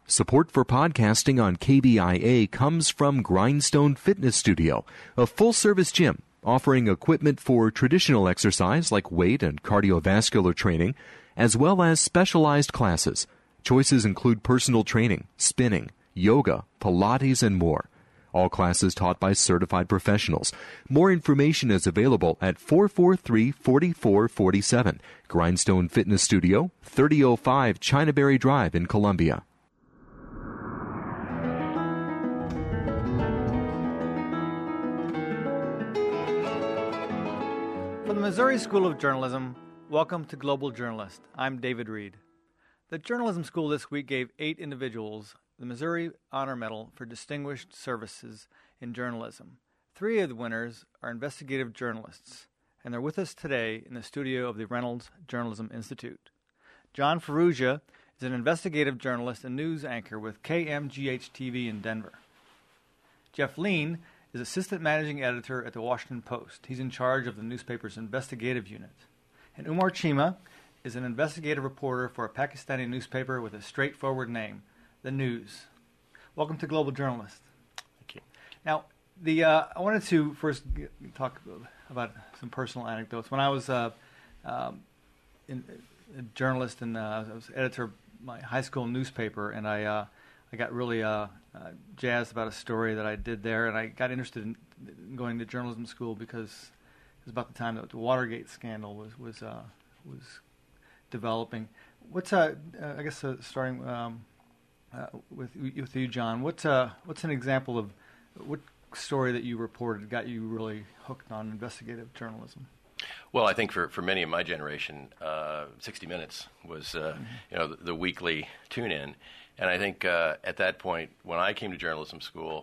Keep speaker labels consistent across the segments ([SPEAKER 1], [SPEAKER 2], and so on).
[SPEAKER 1] Support for podcasting on KBIA comes from Grindstone Fitness Studio, a full-service gym offering equipment for traditional exercise like weight and cardiovascular training, as well as specialized classes. Choices include personal training, spinning, yoga, Pilates, and more. All classes taught by certified professionals. More information is available at 443-4447. Grindstone Fitness Studio, 3005 Chinaberry Drive in Columbia.
[SPEAKER 2] From the Missouri School of Journalism, welcome to Global Journalist. I'm David Reed. The Journalism School this week gave 8 individuals the Missouri Honor Medal for Distinguished Services in Journalism. 3 of the winners are investigative journalists, and they're with us today in the studio of the Reynolds Journalism Institute. John Ferrugia is an investigative journalist and news anchor with KMGH-TV in Denver. Jeff Lean is assistant managing editor at the Washington Post. He's in charge of the newspaper's investigative unit. And Umar Chima is an investigative reporter for a Pakistani newspaper with a straightforward name, The News. Welcome to Global Journalist.
[SPEAKER 3] Thank you.
[SPEAKER 2] Now, I wanted to first talk about some personal anecdotes. When I was a journalist and I was editor of my high school newspaper, and I got really jazzed about a story that I did there, and I got interested in going to journalism school because it was about the time that the Watergate scandal was developing. What's starting with you, John? What's an example of what story that you reported got you really hooked on investigative journalism?
[SPEAKER 3] Well, I think for many of my generation, 60 Minutes was the weekly tune-in. And I think at that point, when I came to journalism school,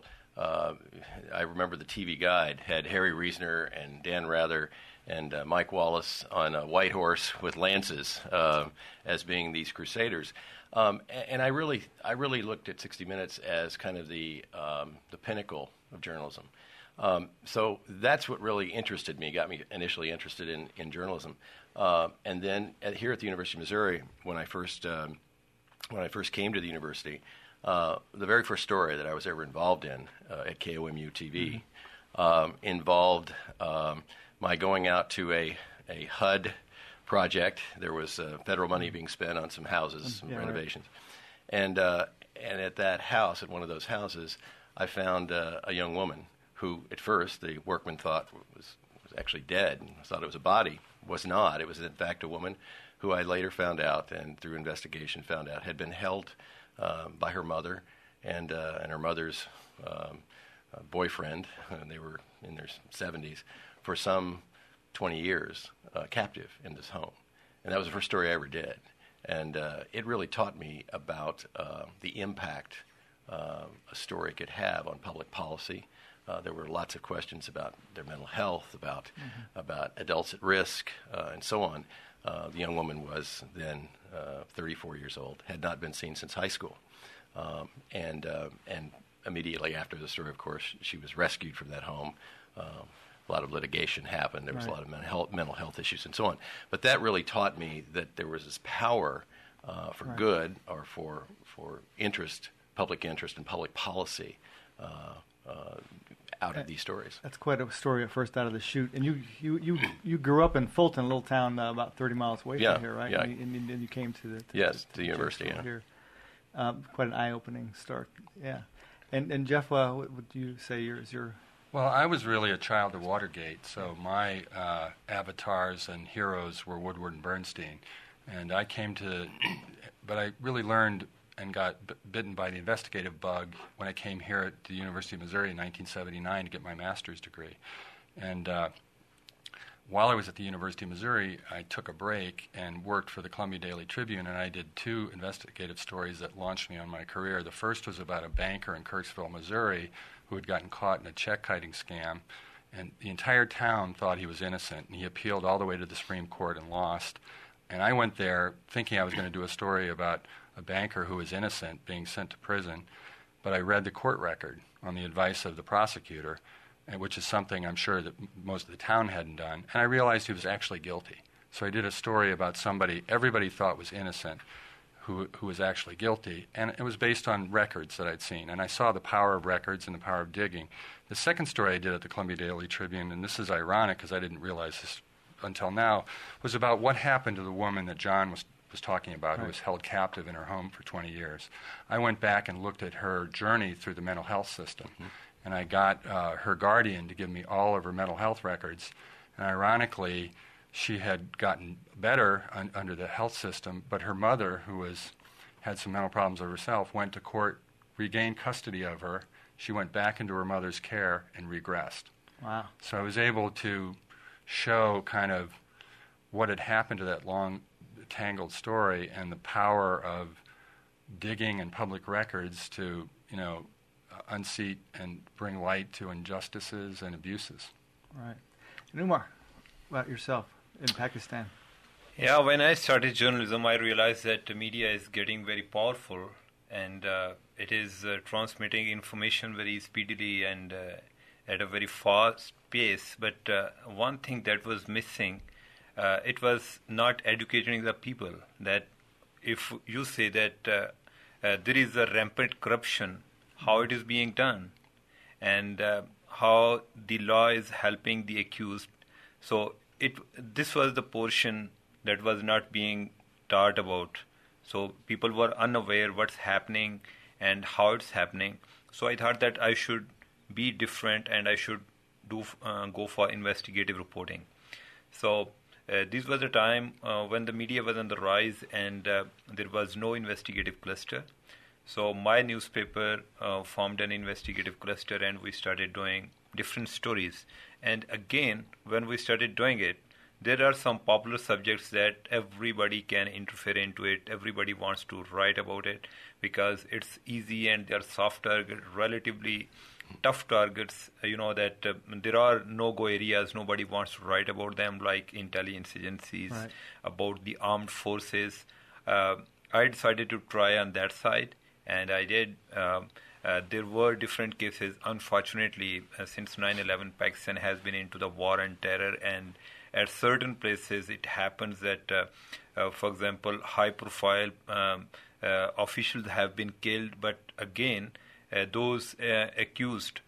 [SPEAKER 3] I remember the TV Guide had Harry Reasoner and Dan Rather and Mike Wallace on a white horse with lances as being these crusaders. And I really looked at 60 Minutes as kind of the pinnacle of journalism. So that's what really interested me, got me initially interested in journalism. And then here at the University of Missouri, when I first came to the university, the very first story that I was ever involved in at KOMU TV involved my going out to a HUD project. There was federal money being spent on some houses, some renovations. Right. And at that house, at one of those houses, I found a young woman who, at first, the workmen thought was actually dead and thought it was a body. Was not. It was, in fact, a woman who I later found out, and through investigation found out, had been held by her mother and her mother's boyfriend, and they were in their 70s, for some 20 years, captive in this home. And that was the first story I ever did. And it really taught me about the impact a story could have on public policy. There were lots of questions about their mental health, about adults at risk, and so on. The young woman was then 34 years old, had not been seen since high school. And immediately after the story, of course, she was rescued from that home. A lot of litigation happened. There was a lot of mental health issues and so on. But that really taught me that there was this power for good or for interest, public interest and public policy out of these stories.
[SPEAKER 2] That's quite a story at first out of the chute. And you grew up in Fulton, a little town about 30 miles away from here, right?
[SPEAKER 3] Yeah.
[SPEAKER 2] And you came to
[SPEAKER 3] the university
[SPEAKER 2] here. Quite an eye-opening start. Yeah. And Jeff, what would you say is your...
[SPEAKER 4] Well, I was really a child of Watergate, so my avatars and heroes were Woodward and Bernstein. And but I really learned and got bitten by the investigative bug when I came here at the University of Missouri in 1979 to get my master's degree. And while I was at the University of Missouri, I took a break and worked for the Columbia Daily Tribune, and I did 2 investigative stories that launched me on my career. The first was about a banker in Kirksville, Missouri, who had gotten caught in a check-kiting scam, and the entire town thought he was innocent, and he appealed all the way to the Supreme Court and lost. And I went there thinking I was going to do a story about a banker who was innocent being sent to prison, but I read the court record on the advice of the prosecutor, which is something I'm sure that most of the town hadn't done, and I realized he was actually guilty. So I did a story about somebody everybody thought was innocent, who was actually guilty. And it was based on records that I'd seen. And I saw the power of records and the power of digging. The second story I did at the Columbia Daily Tribune, and this is ironic because I didn't realize this until now, was about what happened to the woman that John was talking about, who was held captive in her home for 20 years. I went back and looked at her journey through the mental health system. And I got her guardian to give me all of her mental health records. And ironically, she had gotten better under the health system, but her mother, who had some mental problems of herself, went to court, regained custody of her. She went back into her mother's care and regressed.
[SPEAKER 2] Wow.
[SPEAKER 4] So I was able to show kind of what had happened to that long, tangled story and the power of digging and public records to, unseat and bring light to injustices and abuses.
[SPEAKER 2] Right. And Umar, about yourself in Pakistan.
[SPEAKER 5] Yeah, when I started journalism, I realized that the media is getting very powerful, and it is transmitting information very speedily and at a very fast pace. But one thing that was missing, it was not educating the people. That if you say that there is a rampant corruption, how it is being done, and how the law is helping the accused. So this was the portion that was not being taught about. So people were unaware what's happening and how it's happening. So I thought that I should be different and I should go for investigative reporting. So this was a time when the media was on the rise and there was no investigative cluster. So my newspaper formed an investigative cluster and we started doing different stories. And again, when we started doing it, there are some popular subjects that everybody can interfere into it. Everybody wants to write about it because it's easy and they're soft target, relatively tough targets. That there are no-go areas. Nobody wants to write about them, like intelligence agencies, right, about the armed forces. I decided to try on that side. And I did. There were different cases. Unfortunately, since 9/11, Pakistan has been into the war and terror. And at certain places, it happens that, for example, high-profile officials have been killed. But again, those accused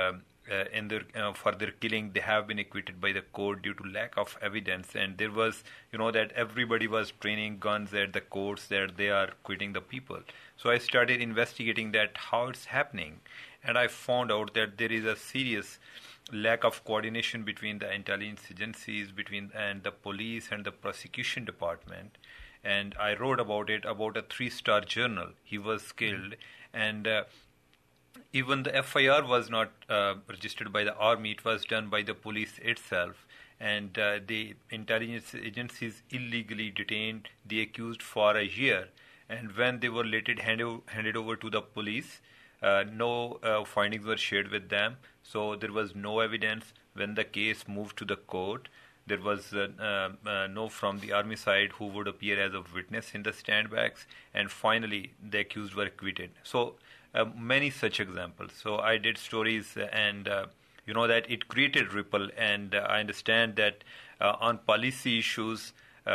[SPEAKER 5] for their killing, they have been acquitted by the court due to lack of evidence. And there was, that everybody was training guns at the courts that they are quitting the people. So I started investigating that how it's happening, and I found out that there is a serious lack of coordination between the intelligence agencies, and the police and the prosecution department. And I wrote about it, about a 3-star journal. He was killed, and even the FIR was not registered by the army. It was done by the police itself. And the intelligence agencies illegally detained the accused for a year. And when they were later handed over to the police, no findings were shared with them. So there was no evidence. When the case moved to the court, there was no from the army side who would appear as a witness in the standbacks. And finally, the accused were acquitted. So many such examples. So I did stories and that it created ripple. And I understand that on policy issues,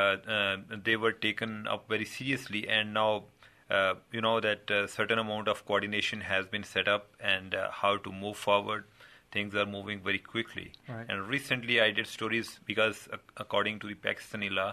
[SPEAKER 5] they were taken up very seriously, and now that a certain amount of coordination has been set up, and how to move forward. Things are moving very quickly.
[SPEAKER 2] Right.
[SPEAKER 5] And recently I did stories because according to the Pakistani law,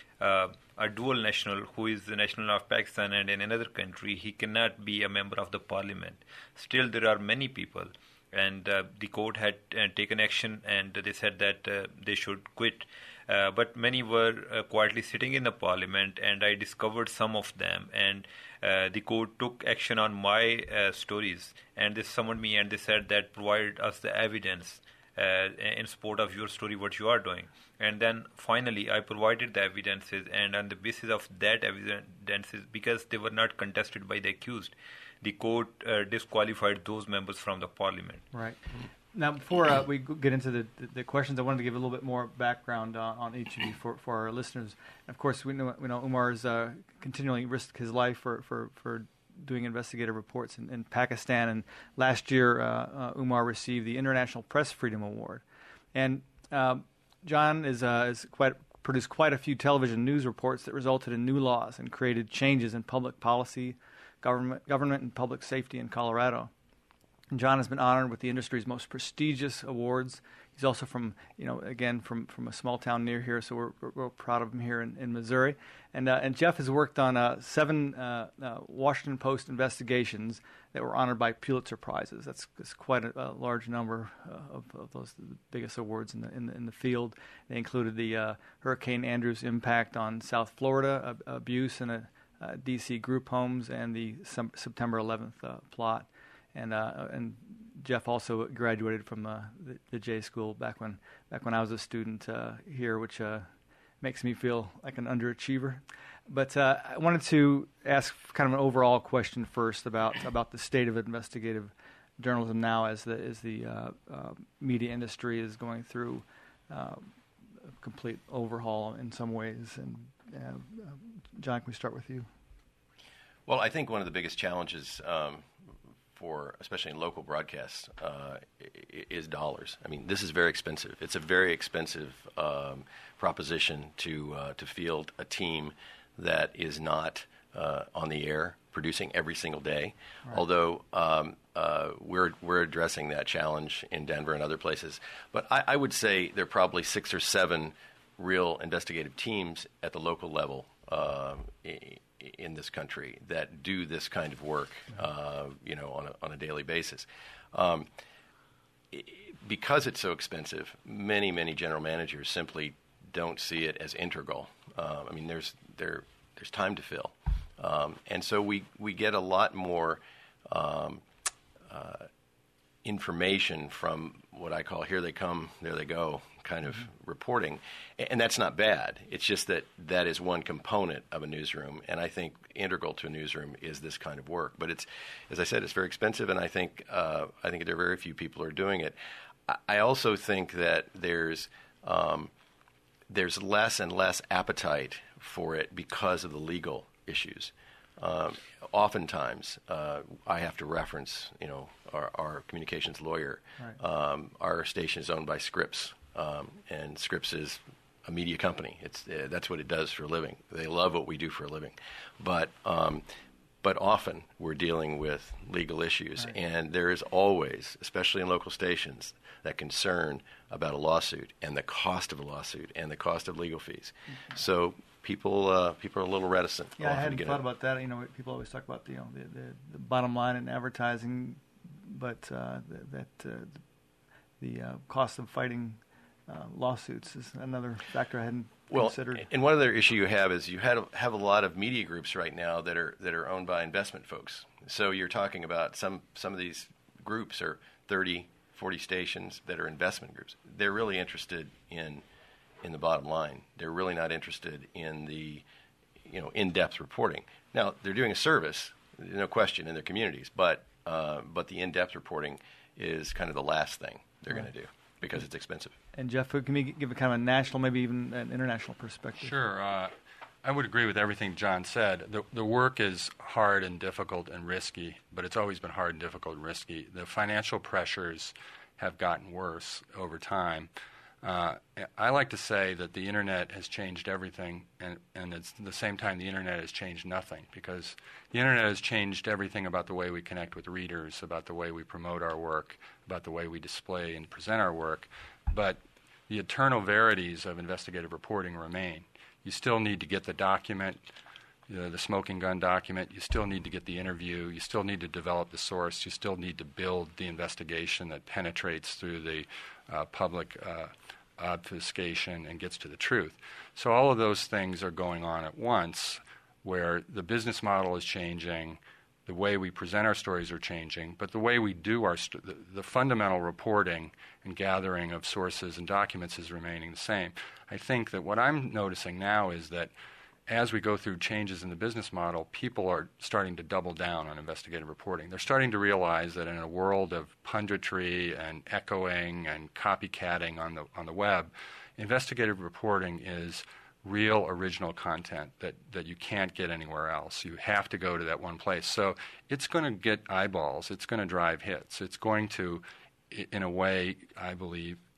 [SPEAKER 5] a dual national who is the national of Pakistan and in another country, he cannot be a member of the parliament. Still, there are many people, and the court had taken action, and they said that they should quit. But many were quietly sitting in the parliament, and I discovered some of them. And the court took action on my stories, and they summoned me and they said that provide us the evidence in support of your story, what you are doing. And then finally I provided the evidences, and on the basis of that evidences, because they were not contested by the accused, the court disqualified those members from the parliament.
[SPEAKER 2] Right. Now, before we get into the questions, I wanted to give a little bit more background on each of you for our listeners. Of course, we know Umar's continually risked his life for doing investigative reports in Pakistan. And last year, Umar received the International Press Freedom Award. And John is quite produced quite a few television news reports that resulted in new laws and created changes in public policy, government and public safety in Colorado. And John has been honored with the industry's most prestigious awards. He's also from a small town near here, so we're proud of him here in Missouri. And Jeff has worked on 7 Washington Post investigations that were honored by Pulitzer Prizes. That's quite a large number of those, the biggest awards in the field. They included the Hurricane Andrew's impact on South Florida, abuse in D.C. group homes, and the September 11th plot. And Jeff also graduated from the J School back when I was a student here, which makes me feel like an underachiever. But I wanted to ask kind of an overall question first about the state of investigative journalism now, as the media industry is going through a complete overhaul in some ways. And John, can we start with you?
[SPEAKER 3] Well, I think one of the biggest challenges for, especially in local broadcasts, is dollars. I mean, this is very expensive. It's a very expensive proposition to field a team that is not on the air producing every single day. Right. Although we're addressing that challenge in Denver and other places. But I would say there are probably 6 or 7 real investigative teams at the local level in this country that do this kind of work, on a daily basis. Because it's so expensive, many general managers simply don't see it as integral. I mean, there's time to fill, and so we get a lot more information from what I call "here they come, there they go" kind of reporting, and that's not bad. It's just that is one component of a newsroom, and I think integral to a newsroom is this kind of work. But it's, as I said, it's very expensive, and I think there are very few people who are doing it. I also think that there's less and less appetite for it because of the legal issues. Oftentimes, I have to reference, our communications lawyer. Right. Our station is owned by Scripps, and Scripps is a media company. That's what it does for a living. They love what we do for a living, but often we're dealing with legal issues, right. And there is always, especially in local stations, that concern about a lawsuit and the cost of a lawsuit and the cost of legal fees. Mm-hmm. So people are a little reticent.
[SPEAKER 2] Yeah, I hadn't thought about that. People always talk about the bottom line in advertising, but the cost of fighting lawsuits is another factor I hadn't considered.
[SPEAKER 3] And one other issue you have is you have a lot of media groups right now that are owned by investment folks. So you're talking about some of these groups are 30, 40 stations that are investment groups. They're really interested in the bottom line. They're really not interested in the in-depth reporting. Now, they're doing a service, no question, in their communities, but the in-depth reporting is kind of the last thing they're going to do because it's expensive.
[SPEAKER 2] And Jeff, can we give a kind of a national, maybe even an international perspective?
[SPEAKER 4] Sure. I would agree with everything John said. The work is hard and difficult and risky, but it's always been hard and difficult and risky. The financial pressures have gotten worse over time. I like to say that the Internet has changed everything, and at the same time the Internet has changed nothing, because the Internet has changed everything about the way we connect with readers, about the way we promote our work, about the way we display and present our work, but the eternal verities of investigative reporting remain. You still need to get the document, the smoking gun document. You still need to get the interview. You still need to develop the source. You still need to build the investigation that penetrates through the public obfuscation and gets to the truth. So all of those things are going on at once, where the business model is changing, the way we present our stories are changing, but the way we do the fundamental reporting and gathering of sources and documents is remaining the same. I think that what I'm noticing now is that as we go through changes in the business model, people are starting to double down on investigative reporting. They're starting to realize that in a world of punditry and echoing and copycatting on the web, investigative reporting is real original content that you can't get anywhere else. You have to go to that one place. So it's going to get eyeballs. It's going to drive hits. It's going to, in a way, I believe,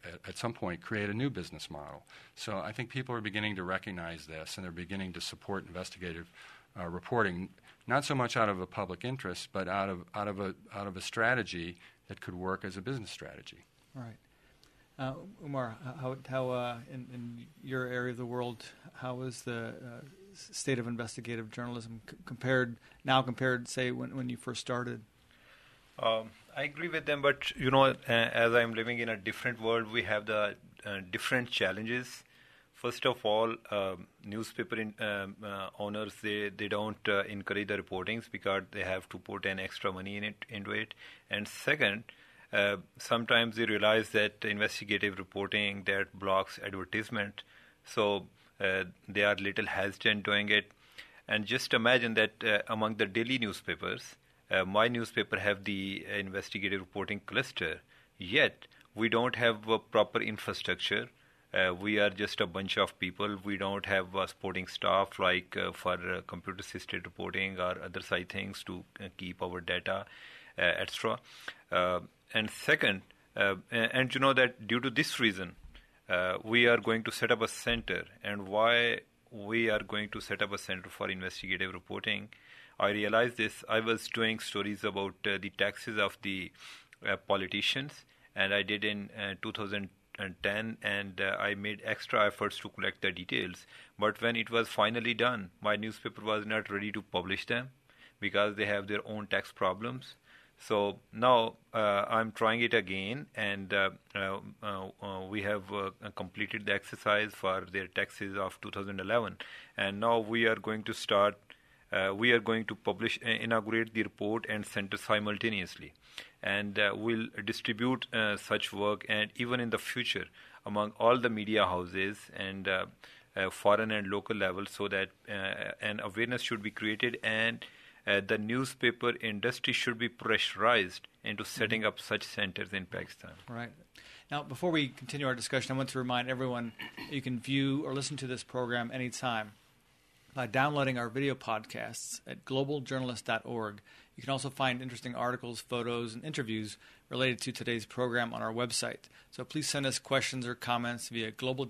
[SPEAKER 4] at some point, create a new business model. So I think people are beginning to recognize this, and they're beginning to support investigative reporting, not so much out of a public interest, but out of a strategy that could work as a business strategy.
[SPEAKER 2] Right. Umar, how in your area of the world, how is the state of investigative journalism compared, say, when you first started?
[SPEAKER 5] I agree with them, but as I'm living in a different world, we have the different challenges. First of all, newspaper owners they don't encourage the reportings because they have to put an extra money into it. And second, sometimes they realize that investigative reporting that blocks advertisement, so they are little hesitant doing it. And just imagine that among the daily newspapers, my newspaper have the investigative reporting cluster, yet we don't have a proper infrastructure. We are just a bunch of people. We don't have supporting staff like for computer-assisted reporting or other side things to keep our data, etc. And second, and that due to this reason, we are going to set up a center. And why we are going to set up a center for investigative reporting? I realized this. I was doing stories about the taxes of the politicians, and I did in 2010, and I made extra efforts to collect the details. But when it was finally done, my newspaper was not ready to publish them because they have their own tax problems. So now I'm trying it again, and we have completed the exercise for their taxes of 2011, and now we are going to start. We are going to inaugurate the report and center simultaneously, and we'll distribute such work, and even in the future among all the media houses and foreign and local levels, so that an awareness should be created, and the newspaper industry should be pressurized into setting up such centers in Pakistan.
[SPEAKER 2] Right. Now, before we continue our discussion, I want to remind everyone you can view or listen to this program anytime by downloading our video podcasts at globaljournalist.org. You can also find interesting articles, photos, and interviews related to today's program on our website. So please send us questions or comments via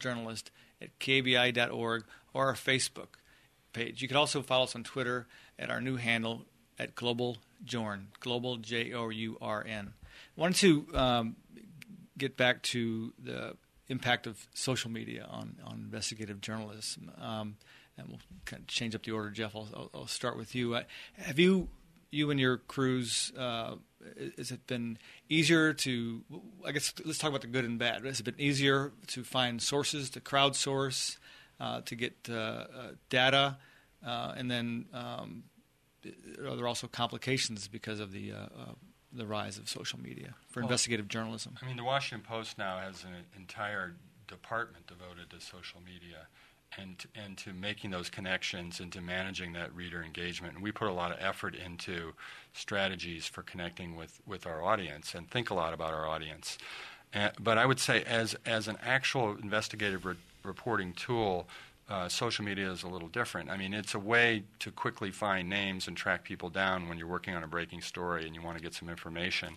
[SPEAKER 2] globaljournalist@kbi.org or our Facebook page. You can also follow us on Twitter at our new handle at globaljorn, global JOURN. I wanted to get back to the impact of social media on investigative journalism. And we'll kind of change up the order, Jeff. I'll start with you. Have you and your crews, has it been easier to, I guess let's talk about the good and bad. Has it been easier to find sources, to crowdsource, to get data, and then are there also complications because of the rise of social media for investigative journalism?
[SPEAKER 4] I mean, the Washington Post now has an entire department devoted to social media and to making those connections and to managing that reader engagement. And we put a lot of effort into strategies for connecting with our audience and think a lot about our audience. But I would say as an actual investigative reporting tool, social media is a little different. I mean, it's a way to quickly find names and track people down when you're working on a breaking story and you want to get some information.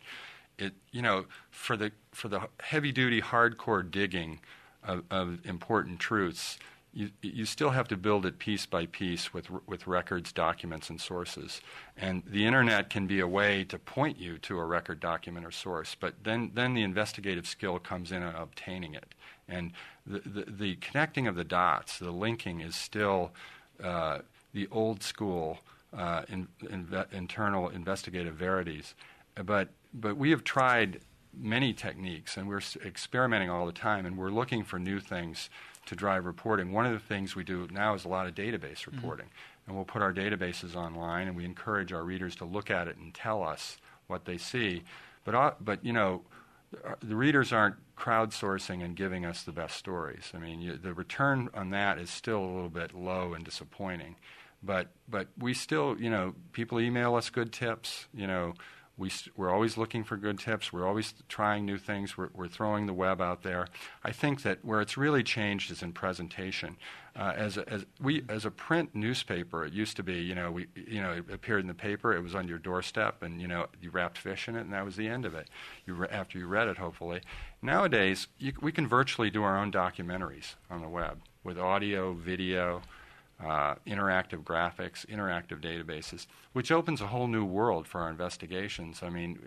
[SPEAKER 4] For the heavy-duty, hardcore digging of important truths, you still have to build it piece by piece with records, documents, and sources. And the Internet can be a way to point you to a record, document, or source, but then the investigative skill comes in on obtaining it. And the connecting of the dots, the linking is still the old school internal investigative verities. But we have tried many techniques, and we're experimenting all the time, and we're looking for new things to drive reporting. One of the things we do now is a lot of database reporting, and we'll put our databases online, and we encourage our readers to look at it and tell us what they see. But the readers aren't crowdsourcing and giving us the best stories. I mean, the return on that is still a little bit low and disappointing. But we still, people email us good tips. We're always looking for good tips. We're always trying new things. We're throwing the web out there. I think that where it's really changed is in presentation. As a print newspaper, it used to be, it appeared in the paper. It was on your doorstep, and you wrapped fish in it, and that was the end of it. After you read it, hopefully. Nowadays, we can virtually do our own documentaries on the web with audio, video, interactive graphics, interactive databases, which opens a whole new world for our investigations. I mean,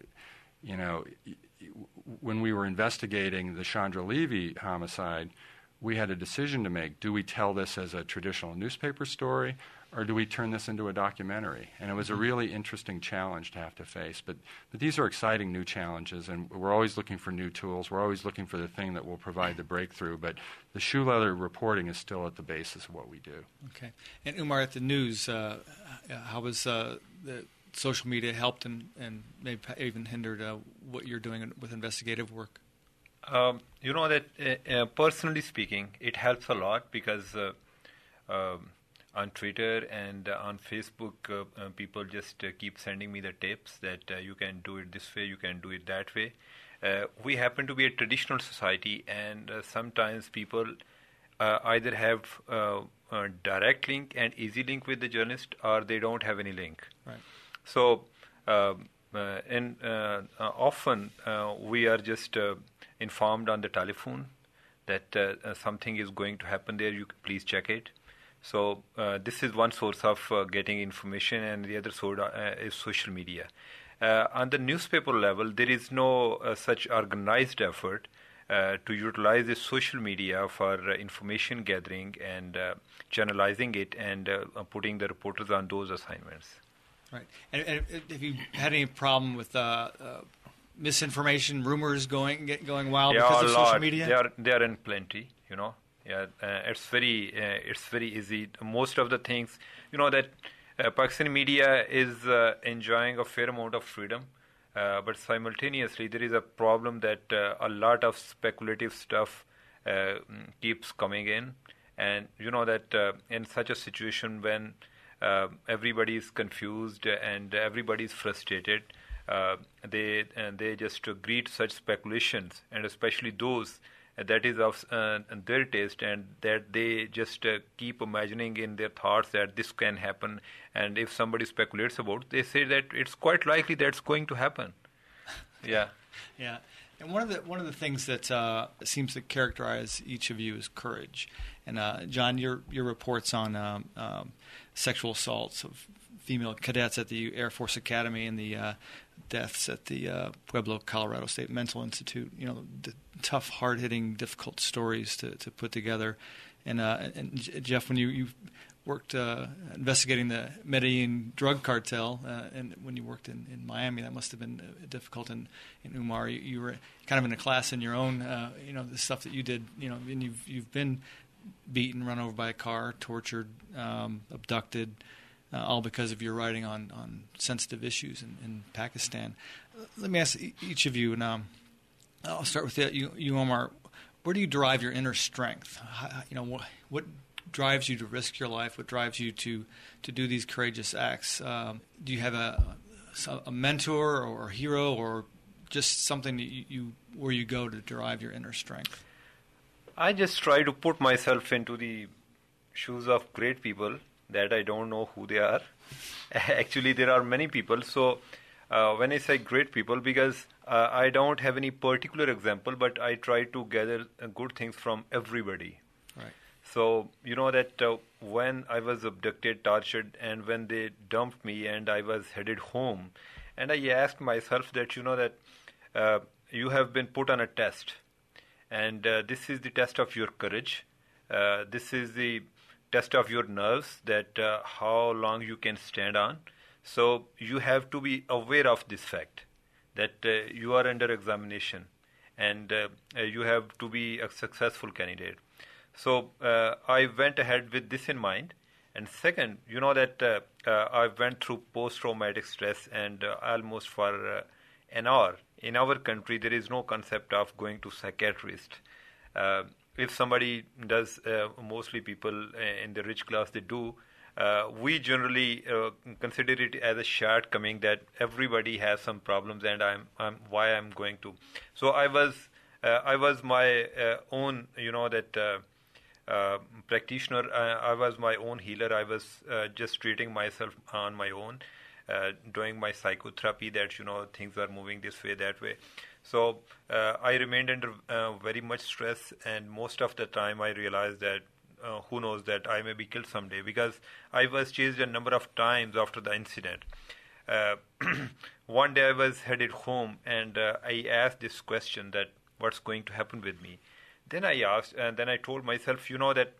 [SPEAKER 4] when we were investigating the Chandra Levy homicide, we had a decision to make. Do we tell this as a traditional newspaper story, or do we turn this into a documentary? And it was a really interesting challenge to have to face. But these are exciting new challenges, and we're always looking for new tools. We're always looking for the thing that will provide the breakthrough. But the shoe leather reporting is still at the basis of what we do.
[SPEAKER 2] Okay. And Umar, at the news, how was the social media helped and maybe even hindered what you're doing with investigative work?
[SPEAKER 5] Personally speaking, it helps a lot because on Twitter and on Facebook, people just keep sending me the tips that you can do it this way, you can do it that way. We happen to be a traditional society, and sometimes people either have a direct link and easy link with the journalist, or they don't have any link.
[SPEAKER 2] Right.
[SPEAKER 5] So, often we are just informed on the telephone that something is going to happen there. You please check it. So this is one source of getting information, and the other source is social media. On the newspaper level, there is no such organized effort to utilize the social media for information gathering and channelizing it and putting the reporters on those assignments.
[SPEAKER 2] Right. And have you had any problem with misinformation, rumors going wild because of social media?
[SPEAKER 5] They are in plenty, Yeah, it's very easy. Most of the things, that Pakistani media is enjoying a fair amount of freedom, but simultaneously there is a problem that a lot of speculative stuff keeps coming in, and that in such a situation when everybody is confused and everybody is frustrated, they just greet such speculations, and especially those that is of their taste, and that they just keep imagining in their thoughts that this can happen, and if somebody speculates about, they say that it's quite likely that's going to happen. Yeah.
[SPEAKER 2] Yeah. And one of the things that seems to characterize each of you is courage. And John, your reports on sexual assaults of female cadets at the Air Force Academy and the deaths at the Pueblo, Colorado State Mental Institute. The tough, hard-hitting, difficult stories to put together. And Jeff, when you worked investigating the Medellin drug cartel, and when you worked in Miami, that must have been difficult. And Umar, you were kind of in a class in your own, the stuff that you did, and you've been beaten, run over by a car, tortured, abducted, all because of your writing on sensitive issues in Pakistan. Let me ask each of you, and I'll start with you, Umar. Where do you derive your inner strength? What drives you to risk your life? What drives you to do these courageous acts? Do you have a mentor or a hero, or just something that where you go to derive your inner strength?
[SPEAKER 5] I just try to put myself into the shoes of great people that I don't know who they are. Actually, there are many people. So when I say great people, because I don't have any particular example, but I try to gather good things from everybody.
[SPEAKER 2] Right.
[SPEAKER 5] So, that when I was abducted, tortured, and when they dumped me and I was headed home, and I asked myself that, that you have been put on a test. And this is the test of your courage. This is the test of your nerves, that how long you can stand on. So you have to be aware of this fact, that you are under examination, and you have to be a successful candidate. So I went ahead with this in mind. And second, that I went through post-traumatic stress, and almost for an hour. In our country, there is no concept of going to psychiatrist. If somebody does, mostly people in the rich class, they do, we generally consider it as a shortcoming that everybody has some problems, and I'm going to. So I was my own, practitioner. I was my own healer. I was just treating myself on my own, doing my psychotherapy. That things are moving this way, that way. So I remained under very much stress, and most of the time I realized that. Who knows that I may be killed someday, because I was chased a number of times after the incident. One day I was headed home, and I asked this question that what's going to happen with me. Then I asked, and then I told myself, that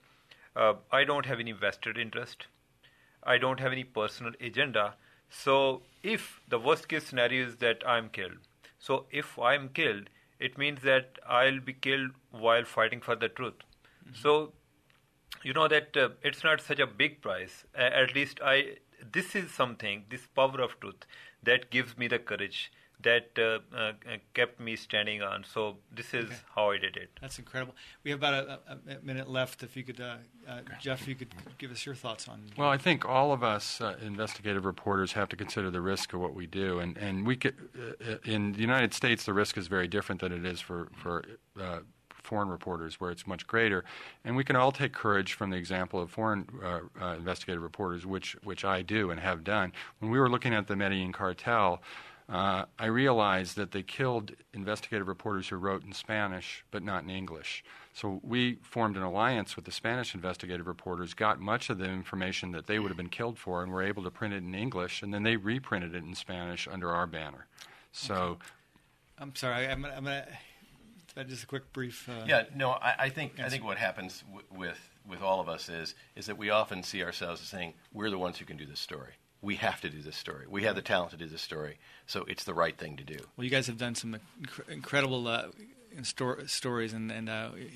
[SPEAKER 5] I don't have any vested interest. I don't have any personal agenda. So if the worst case scenario is that I'm killed, so if I'm killed, it means that I'll be killed while fighting for the truth. Mm-hmm. So that it's not such a big price. At least this is something, this power of truth, that gives me the courage that kept me standing on. So this is how I did it.
[SPEAKER 2] That's incredible. We have about a minute left. If you could, Jeff, you could give us your thoughts on.
[SPEAKER 4] Well, I think all of us investigative reporters have to consider the risk of what we do, and we could, in the United States, the risk is very different than it is for foreign reporters, where it's much greater. And we can all take courage from the example of foreign investigative reporters, which I do and have done. When we were looking at the Medellin cartel, I realized that they killed investigative reporters who wrote in Spanish but not in English. So we formed an alliance with the Spanish investigative reporters, got much of the information that they would have been killed for, and were able to print it in English, and then they reprinted it in Spanish under our banner. So,
[SPEAKER 2] okay. I'm sorry, I'm gonna just a quick brief.
[SPEAKER 3] I think what happens with all of us is that we often see ourselves as saying we're the ones who can do this story. We have to do this story. We have the talent to do this story, so it's the right thing to do.
[SPEAKER 2] Well, you guys have done some incredible stories, and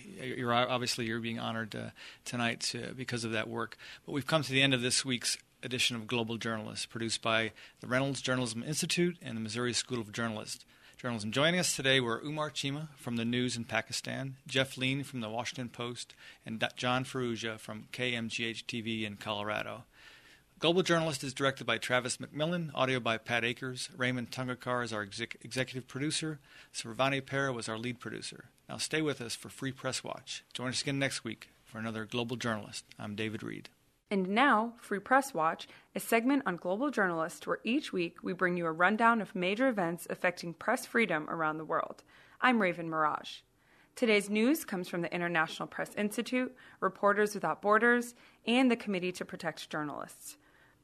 [SPEAKER 2] you're being honored tonight because of that work. But we've come to the end of this week's edition of Global Journalist, produced by the Reynolds Journalism Institute and the Missouri School of Journalism. Joining us today were Umar Chima from the News in Pakistan, Jeff Lean from the Washington Post, and John Ferrugia from KMGH-TV in Colorado. Global Journalist is directed by Travis McMillan, audio by Pat Akers. Raymond Tungakar is our executive producer. Sarvani Pera was our lead producer. Now stay with us for Free Press Watch. Join us again next week for another Global Journalist. I'm David Reed.
[SPEAKER 6] And now, Free Press Watch, a segment on Global Journalist where each week we bring you a rundown of major events affecting press freedom around the world. I'm Raven Mirage. Today's news comes from the International Press Institute, Reporters Without Borders, and the Committee to Protect Journalists.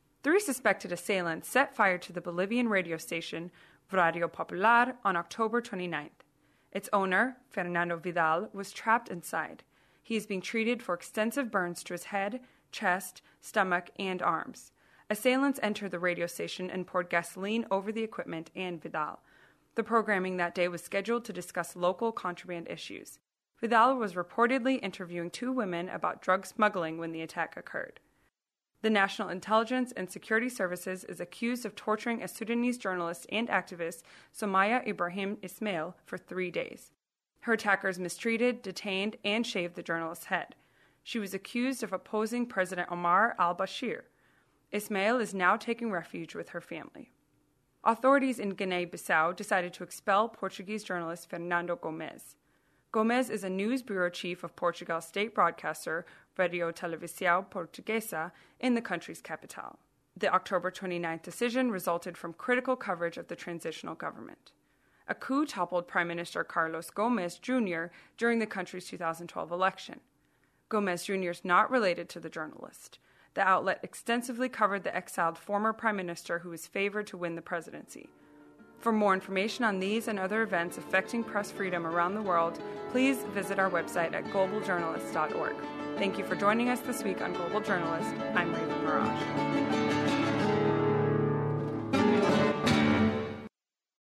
[SPEAKER 6] 3 suspected assailants set fire to the Bolivian radio station Radio Popular on October 29th. Its owner, Fernando Vidal, was trapped inside. He is being treated for extensive burns to his head, chest, stomach, and arms. Assailants entered the radio station and poured gasoline over the equipment and Vidal. The programming that day was scheduled to discuss local contraband issues. Vidal was reportedly interviewing 2 women about drug smuggling when the attack occurred. The National Intelligence and Security Services is accused of torturing a Sudanese journalist and activist, Somaya Ibrahim Ismail, for 3 days. Her attackers mistreated, detained, and shaved the journalist's head. She was accused of opposing President Omar al-Bashir. Ismail is now taking refuge with her family. Authorities in Guinea-Bissau decided to expel Portuguese journalist Fernando Gomes. Gomes is a news bureau chief of Portugal's state broadcaster, Radio Televisão Portuguesa, in the country's capital. The October 29th decision resulted from critical coverage of the transitional government. A coup toppled Prime Minister Carlos Gomes Jr. during the country's 2012 election. Gomes Jr. is not related to the journalist. The outlet extensively covered the exiled former prime minister who was favored to win the presidency. For more information on these and other events affecting press freedom around the world, please visit our website at globaljournalist.org. Thank you for joining us this week on Global Journalist. I'm Raven Mirage.